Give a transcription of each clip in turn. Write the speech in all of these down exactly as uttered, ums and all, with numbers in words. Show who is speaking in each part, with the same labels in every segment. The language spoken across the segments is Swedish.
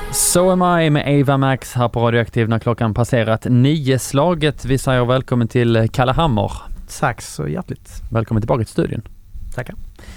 Speaker 1: So Am I med Ava Max här på Radioaktiv när klockan passerat nio slaget. Vi säger välkommen till Kalle Hammer.
Speaker 2: Tack så hjärtligt.
Speaker 1: Välkommen tillbaka till studion.
Speaker 2: Tackar.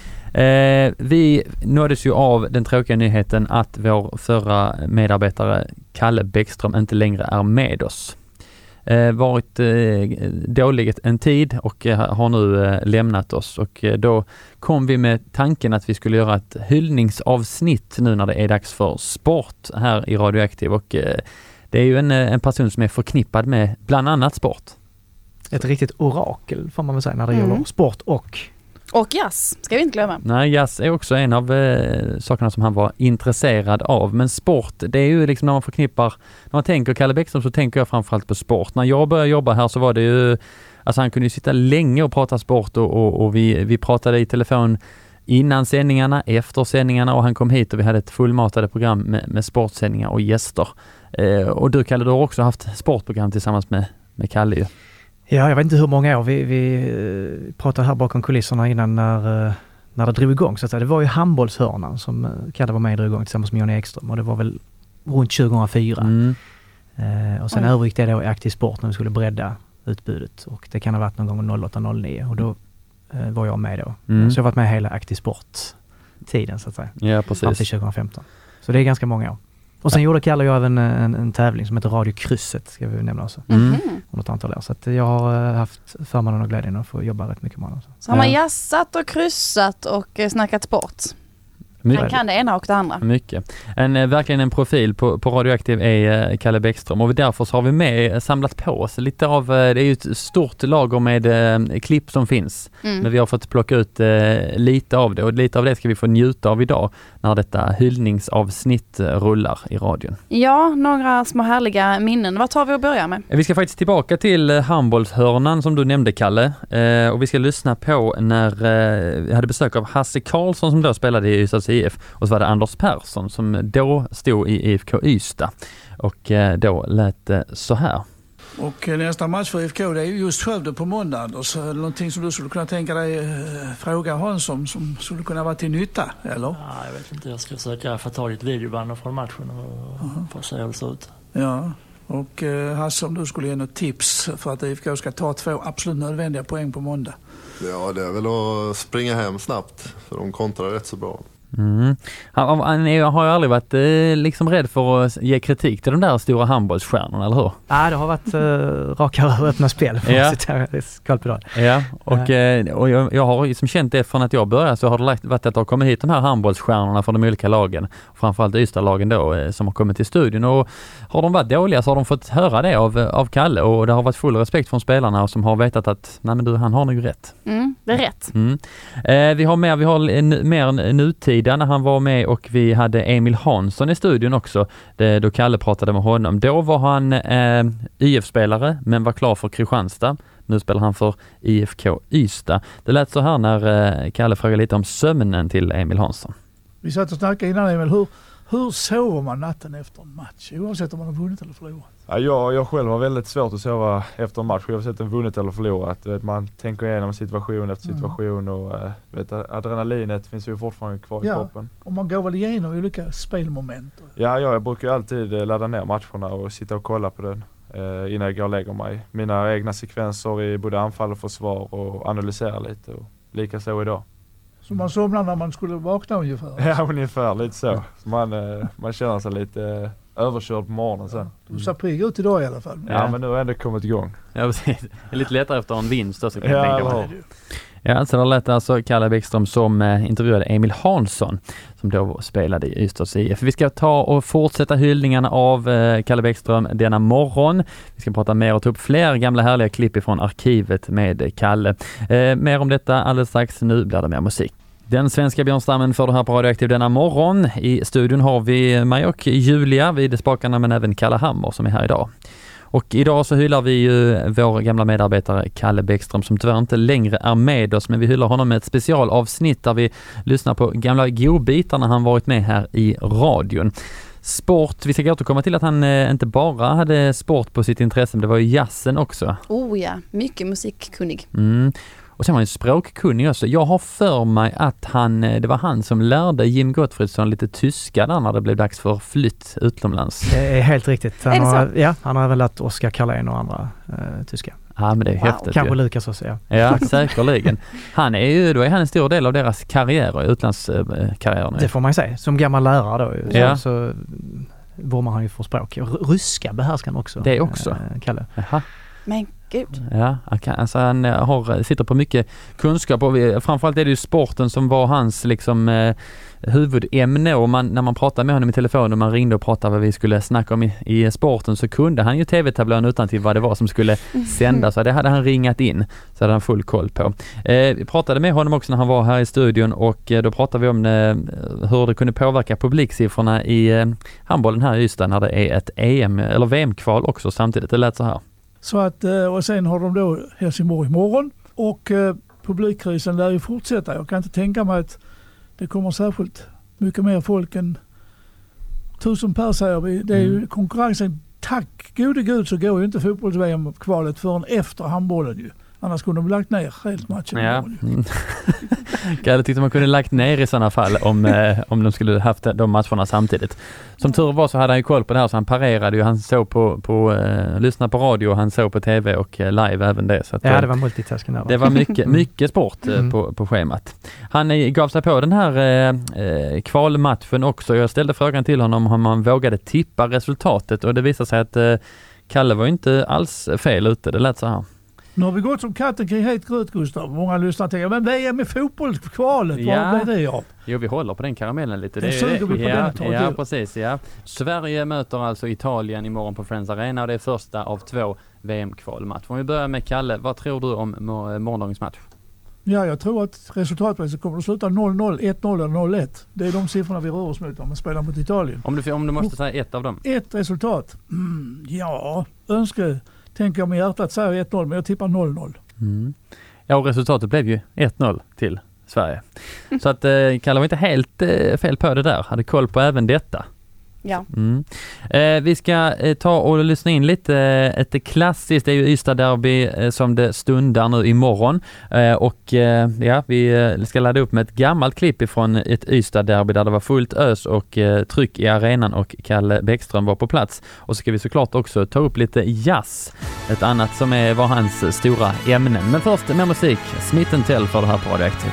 Speaker 1: Eh, vi nåddes ju av den tråkiga nyheten att vår förra medarbetare Kalle Bäckström inte längre är med oss. Eh, varit eh, dåligt en tid och eh, har nu eh, lämnat oss, och eh, då kom vi med tanken att vi skulle göra ett hyllningsavsnitt nu när det är dags för sport här i Radioaktiv, och eh, det är ju en, en person som är förknippad med bland annat sport.
Speaker 2: Ett riktigt orakel får man väl säga när det
Speaker 3: Mm.
Speaker 2: gäller sport och
Speaker 3: Och jazz, ska vi inte glömma.
Speaker 1: Nej, jazz är också en av eh, sakerna som han var intresserad av. Men sport, det är ju liksom när man förknippar, när man tänker Kalle Bäckström så tänker jag framförallt på sport. När jag började jobba här så var det ju, alltså han kunde ju sitta länge och prata sport, och, och, och vi, vi pratade i telefon innan sändningarna, efter sändningarna, och han kom hit och vi hade ett fullmatade program med, med sportsändningar och gäster. Eh, och du Kalle, du har också haft sportprogram tillsammans med, med Kalle ju.
Speaker 2: ja, jag vet inte hur många år vi, vi uh, pratade här bakom kulisserna innan när, uh, när det drog igång. Så att säga. Det var ju handbollshörnan som uh, Kalle var med och drog igång tillsammans med Johnny Ekström, och det var väl runt tjugohundrafyra. Mm. Uh, och sen övergick det då i aktiv sport när vi skulle bredda utbudet, och det kan ha varit någon gång noll åtta noll nio, och då uh, var jag med då. Mm. Så jag har varit med hela aktiv sport-tiden så att säga.
Speaker 1: Ja, precis.
Speaker 2: Fram till tjugohundrafemton. Så det är ganska många år. Och sen ja. gjorde Kalle och jag även en, en tävling som heter Radio-krysset, ska vi nämna också. Mm. Om något antal år. Så att jag har haft förmånen och glädjen att få jobba rätt mycket med honom.
Speaker 3: Så har man jassat och kryssat och snackat sport.
Speaker 1: Mycket.
Speaker 3: Han kan det ena och det andra.
Speaker 1: Mycket. En, eh, verkligen en profil på, på Radioaktiv är eh, Kalle Bäckström, och därför så har vi med eh, samlat på oss lite av, eh, det är ju ett stort lager med eh, klipp som finns. Mm. Men vi har fått plocka ut eh, lite av det, och lite av det ska vi få njuta av idag när detta hyllningsavsnitt eh, rullar i radion.
Speaker 3: Ja, några små härliga minnen. Vad tar vi att börja med?
Speaker 1: Vi ska faktiskt tillbaka till eh, handbollshörnan som du nämnde, Kalle, eh, och vi ska lyssna på när eh, vi hade besök av Hasse Karlsson som då spelade i Ystads I F, och så var det Anders Persson som då stod i I F K Ystad, och eh, då lät det så här.
Speaker 4: Och nästa match för I F K, det är ju just Skövde på måndag, Anders. Någonting som du skulle kunna tänka dig eh, fråga Hansson som skulle kunna vara till nytta, eller?
Speaker 5: Ja, jag vet inte. Jag ska försöka få tag i ett videoband från matchen och uh-huh. få se hur det ser ut.
Speaker 4: Ja, och eh, Hasse, om du skulle ge något tips för att I F K ska ta två absolut nödvändiga poäng på måndag?
Speaker 6: Ja, det är väl att springa hem snabbt, för de kontrar rätt så bra.
Speaker 1: Mm. Han, han är, har ju aldrig varit eh, liksom rädd för att ge kritik till de där stora handbollsstjärnorna, eller hur?
Speaker 2: Ja, det har varit uh, raka och öppna spel för
Speaker 1: ja.
Speaker 2: sitt här.
Speaker 1: Ja, och, eh, och jag, jag har liksom känt det från att jag började, så har det varit att det har kommit hit de här handbollsstjärnorna från de olika lagen, framförallt Ystad-lagen då, eh, som har kommit till studion, och har de varit dåliga så har de fått höra det av, av Kalle, och det har varit full respekt från spelarna som har vetat att nej men du, han har nog rätt.
Speaker 3: Mm, det är rätt.
Speaker 1: Mm. Eh, vi har mer, vi har en, mer nutid när han var med, och vi hade Emil Hansson i studion också, det, då Kalle pratade med honom. Då var han eh, Y F-spelare men var klar för Kristianstad. Nu spelar han för I F K Ystad. Det lät så här när eh, Kalle frågade lite om sömnen till Emil Hansson.
Speaker 4: Vi satt och snackade innan, Emil, hur, hur sover man natten efter en match, oavsett om man har vunnit eller förlorat?
Speaker 7: Ja, jag, jag själv har väldigt svårt att sova efter en match, oavsett om vunnit eller förlorat. Vet, man tänker igenom situation efter situation, och äh, vet, adrenalinet finns ju fortfarande kvar
Speaker 4: ja,
Speaker 7: i kroppen.
Speaker 4: Och man går väl igenom olika spelmoment?
Speaker 7: Ja, ja, jag brukar ju alltid ladda ner matcherna och sitta och kolla på den eh, innan jag går och lägger mig. Mina egna sekvenser i både anfall och försvar, och analysera lite, och lika så idag.
Speaker 4: Så man somnar när man skulle vakna ungefär?
Speaker 7: Ja, ungefär lite så. Man, eh, man känner sig lite eh, överkörd på morgonen sen.
Speaker 4: Du ser pigg ut idag i alla fall.
Speaker 7: Ja, ja, men nu har jag ändå kommit igång.
Speaker 1: Ja, precis. Det är lite lättare efter en vinst då, så kan jag
Speaker 7: ja,
Speaker 1: tänka mig. Ja, så det lät alltså Kalle Bäckström som eh, intervjuade Emil Hansson som då spelade i Ystads I F. Vi ska ta och fortsätta hyllningarna av eh, Kalle Bäckström denna morgon. Vi ska prata mer och ta upp fler gamla härliga klipp ifrån arkivet med Kalle. Eh, mer om detta alldeles strax. Nu blir det mer musik. Den svenska björnstammen får det här på Radioaktiv denna morgon. I studion har vi mig och Julia vid spakarna, men även Kalle Hammer som är här idag. Och idag så hyllar vi ju vår gamla medarbetare Kalle Bäckström som tyvärr inte längre är med oss, men vi hyllar honom med ett specialavsnitt där vi lyssnar på gamla godbitar när han varit med här i radion. Sport, vi ska återkomma till att han eh, inte bara hade sport på sitt intresse, men det var ju jazzen också.
Speaker 3: Oh ja, mycket musikkunnig.
Speaker 1: Mm. Och sen var han språkkunnig också. Jag har för mig att han, det var han som lärde Jim Gottfridsson lite tyska där när det blev dags för flytt utomlands.
Speaker 2: Det är helt riktigt. Han
Speaker 3: Är det
Speaker 2: har,
Speaker 3: så?
Speaker 2: ja, han har även lärt Oskar Carlén och andra eh, tyska.
Speaker 1: Ja, men det är
Speaker 3: Wow.
Speaker 1: häftigt.
Speaker 2: Kanske
Speaker 1: ju.
Speaker 2: Lukas också, ja.
Speaker 1: Ja, säkerligen. Han är ju, då är han en stor del av deras karriär, utlandskarriären.
Speaker 2: Det får man ju säga. Som gammal lärare då ju,
Speaker 1: Ja.
Speaker 2: så, så vurmar han ju för språk. R- Ryska behärskar han också.
Speaker 1: Det också.
Speaker 2: Eh, Kalle.
Speaker 1: Jaha.
Speaker 3: Men gud.
Speaker 1: Ja, han, kan, alltså han har, sitter på mycket kunskap och vi, framförallt är det ju sporten som var hans liksom eh, huvudämne och man, när man pratade med honom i telefon och man ringde och pratade vad vi skulle snacka om i, i sporten så kunde han ju tv-tablån utan till vad det var som skulle sändas. Så det hade han ringat in så hade han full koll på. Eh, vi pratade med honom också när han var här i studion och eh, då pratade vi om eh, hur det kunde påverka publiksiffrorna i eh, handbollen här i Ystad när det är ett E M eller V M-kval också samtidigt. Det lät så här.
Speaker 4: Så att, och sen har de då Helsingborg imorgon och eh, publikkrisen lär ju fortsätta. Jag kan inte tänka mig att det kommer särskilt mycket mer folk än tusen per säger vi. Det är ju konkurrensen. Tack gode gud så går ju inte fotbolls-V M-kvalet förrän efter handbollen ju. Annars kunde de lagt ner helt matchen.
Speaker 1: Ja. Jag tyckte man kunde lagt ner i sådana fall om, eh, om de skulle haft de matcherna samtidigt. Som tur var så hade han ju koll på det här så han parerade ju. Han såg på, på eh, lyssnade på radio, han såg på tv och eh, live även det. Så att,
Speaker 2: Ja, det var multitasking där.
Speaker 1: det var mycket, mycket sport eh,
Speaker 2: Mm.
Speaker 1: på, på schemat. Han eh, gav sig på den här eh, eh, kvalmatchen också. Jag ställde frågan till honom om han vågade tippa resultatet och det visade sig att eh, Kalle var inte alls fel ute. Det lät så här.
Speaker 4: Nu har vi gått som katten kring het gröt, Gustav. Många lyssnar tänker, men V M i fotbollskvalet,
Speaker 1: Ja.
Speaker 4: vad blir det av?
Speaker 1: Jo, vi håller på den karamellen lite.
Speaker 4: Det suger vi på
Speaker 1: ja,
Speaker 4: den ett tag
Speaker 1: ja,
Speaker 4: till.
Speaker 1: precis. Ja. Sverige möter alltså Italien imorgon på Friends Arena och det är första av två V M-kvalmatcher. Om vi börjar med Kalle, vad tror du om mo- morgondagens match?
Speaker 4: Ja, jag tror att resultatmässigt kommer att sluta noll noll, ett noll eller noll ett. Det är de siffrorna vi rör oss mot om man spelar mot Italien.
Speaker 1: Om du, om du måste säga ett av dem.
Speaker 4: Ett resultat? Mm, ja, önske tänker jag med hjärtat säger ett noll, men jag tippar noll noll.
Speaker 1: Mm. Ja, och resultatet blev ju ett noll till Sverige. Så att eh, Kalle var inte helt eh, fel på det där. Hade koll på även detta.
Speaker 3: Ja.
Speaker 1: Mm. Eh, vi ska eh, ta och lyssna in lite. Eh, ett klassiskt, det är ju Ystad Derby eh, som det stundar nu imorgon. Eh, och eh, ja, vi eh, ska ladda upp med ett gammalt klipp ifrån ett Ystad Derby där det var fullt ös och eh, tryck i arenan och Kalle Bäckström var på plats. Och så ska vi såklart också ta upp lite jazz. Ett annat som är, var hans stora ämnen. Men först med musik. Smith and Tell för det här på Radioaktiv.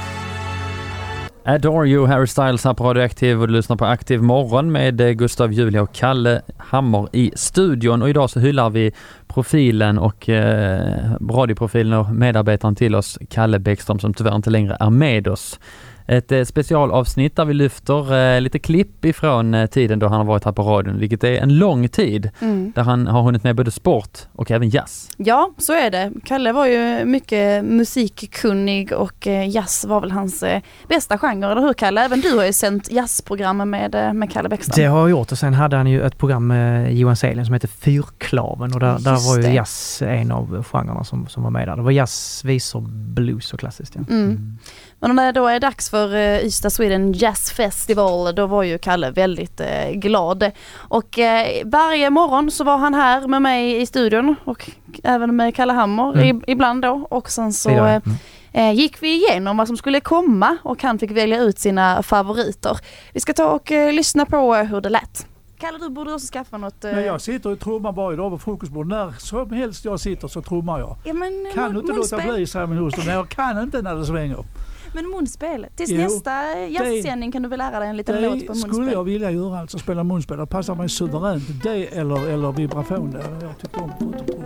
Speaker 1: Adore You, Harry Styles här på Radioaktiv och du lyssnar på Aktiv morgon med Gustav, Julia och Kalle Hammer i studion. Och idag så hyllar vi profilen och eh, radioprofilen och medarbetaren till oss, Kalle Bäckström, som tyvärr inte längre är med oss. Ett eh, specialavsnitt där vi lyfter eh, lite klipp ifrån eh, tiden då han har varit här på radion, vilket är en lång tid
Speaker 3: Mm.
Speaker 1: där han har hunnit med både sport och även jazz.
Speaker 3: Ja, så är det. Kalle var ju mycket musikkunnig och eh, jazz var väl hans eh, bästa genre, eller hur Kalle? Även du har ju sänt jazzprogram med, eh, med Kalle Bäckström.
Speaker 2: Det har jag gjort och sen hade han ju ett program med Johan Selin som heter Fyrklaven och där, där
Speaker 3: Just
Speaker 2: var ju
Speaker 3: det.
Speaker 2: jazz en av genrerna som, som var med där. Det var jazz, visor, blues och klassiskt. Ja.
Speaker 3: Mm. Men när det då är dags för uh, Ystad Sweden Jazz Festival, då var ju Kalle väldigt uh, glad. Och uh, varje morgon så var han här med mig i studion och även med Kalle Hammer
Speaker 2: Mm.
Speaker 3: i, ibland då. Och sen så
Speaker 2: Vidare.
Speaker 3: uh,
Speaker 2: Mm.
Speaker 3: uh, gick vi igenom vad som skulle komma och han fick välja ut sina favoriter. Vi ska ta och uh, lyssna på uh, hur det lät. Kalle, du borde också skaffa något... Uh,
Speaker 4: Men jag sitter och trummar varje dag på frukostbordet. När som helst jag sitter så trummar jag.
Speaker 3: ja, men,
Speaker 4: Kan
Speaker 3: mun-
Speaker 4: du inte låta
Speaker 3: munspel.
Speaker 4: bli, säger min hustru. Nej, jag kan inte när det svänger.
Speaker 3: Men munspel. Tills
Speaker 4: Jo,
Speaker 3: nästa jazzsändning kan du väl lära dig en liten låt på
Speaker 4: Det skulle
Speaker 3: munspel.
Speaker 4: jag vilja göra, alltså spela munspel. Det passar mig suveränt. Det eller, eller vibrafon. Det jag tycker om.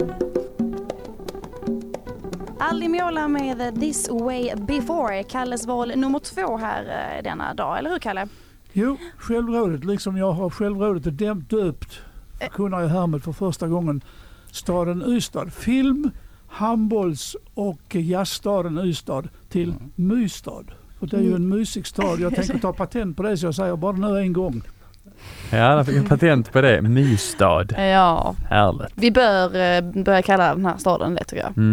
Speaker 3: Ali Miola med This Way Before. Kalles val nummer två här eh, denna dag. Eller hur, Kalle?
Speaker 4: Jo, självrådet. Liksom jag har självrådet dämt döpt. Förkunnar jag härmed för första gången staden Ystad. Film, handbolls och jazzstaden Ystad till Mystad. För det är ju en mysig stad. Jag tänker ta patent på det så jag säger bara nu en gång.
Speaker 1: Ja, jag fick en patent på det. Mystad.
Speaker 3: Ja,
Speaker 1: Härligt.
Speaker 3: vi bör eh, börja kalla den här staden det tycker jag.
Speaker 1: Mm.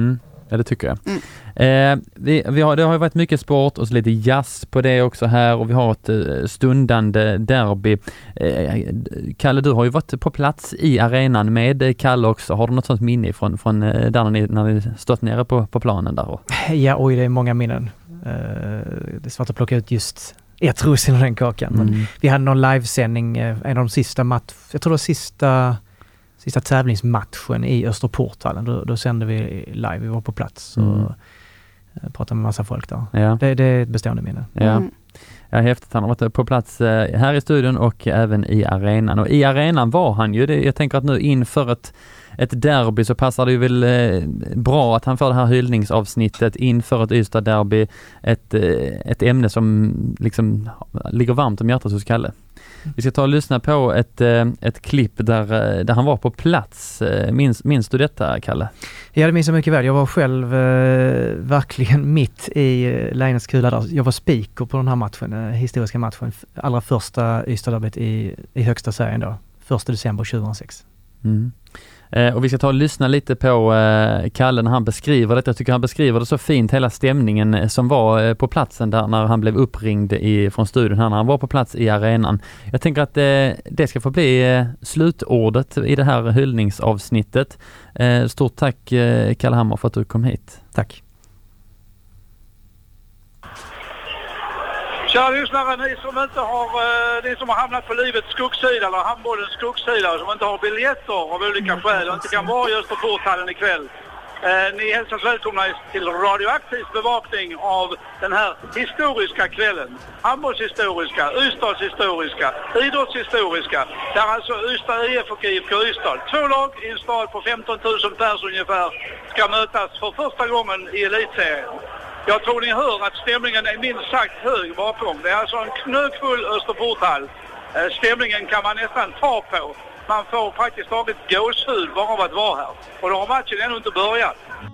Speaker 1: Ja, det tycker jag.
Speaker 3: Mm.
Speaker 1: Eh, vi, vi har, det har ju varit mycket sport och så lite jazz på det också här och vi har ett eh, stundande derby. Eh, Kalle, du har ju varit på plats i arenan med Kalle också. Har du något sånt minne från, från eh, där när ni, när ni stått nere på, på planen där? Och...
Speaker 2: Ja, oj, det är många minnen. Eh, det är svårt att plocka ut just ett russin av den kakan. Men
Speaker 1: Mm.
Speaker 2: vi hade någon livesändning, eh, en av de sista match, jag tror det var sista sista tävlingsmatchen i Österporthallen. Då, då sände vi live, vi var på plats och
Speaker 1: Mm.
Speaker 2: pratade med massa folk där.
Speaker 1: Ja.
Speaker 2: Det, det är ett bestående minne.
Speaker 1: Ja.
Speaker 3: Mm.
Speaker 1: Ja, häftigt. Han har varit på plats eh, här i studion och även i arenan. Och i arenan var han ju, det, jag tänker att nu inför ett, ett derby så passar det ju väl eh, bra att han får det här hyllningsavsnittet inför ett Ystad-derby. Ett, eh, ett ämne som liksom ligger varmt om hjärtat hos Kalle. Vi ska ta och lyssna på ett, eh, ett klipp där, eh, där han var på plats. Eh, minns, minns du detta, Kalle?
Speaker 2: Ja, det minns jag mycket väl. Jag var själv eh, verkligen mitt i eh, Leinens kula där. Jag var speaker på den här matchen, eh, historiska matchen. Allra första Ystad-derbyt i, i högsta serien då. första december tjugohundrasex.
Speaker 1: Mm. Eh, och vi ska ta och lyssna lite på eh, Kalle när han beskriver det. Jag tycker han beskriver det så fint, hela stämningen eh, som var eh, på platsen där när han blev uppringd i, från studion här när han var på plats i arenan. Jag tänker att eh, det ska få bli eh, slutordet i det här hyllningsavsnittet. Eh, stort tack eh, Kalle Hammar för att du kom hit.
Speaker 2: Tack.
Speaker 8: Kära lyssnare, ni som inte har, eh, ni som har hamnat på livets skuggsida eller handbollens skuggsida och som inte har biljetter av olika skäl och inte kan vara i Österporthallen ikväll. Eh, ni hälsas välkomna till radioaktiv bevakning av den här historiska kvällen. Handbollshistoriska, Ystads historiska, idrottshistoriska. Där alltså Ystad I F och I F K Ystad, två lag i en stad på femton tusen pers ungefär, ska mötas för första gången i elitserien. Jag tror ni hör att stämningen är minst sagt hög bakom. Det är alltså en knökfull Österporthall. Stämningen kan man nästan ta på. Man får praktiskt taget gåshud bara av att vara här. Och då har matchen ännu inte börjat.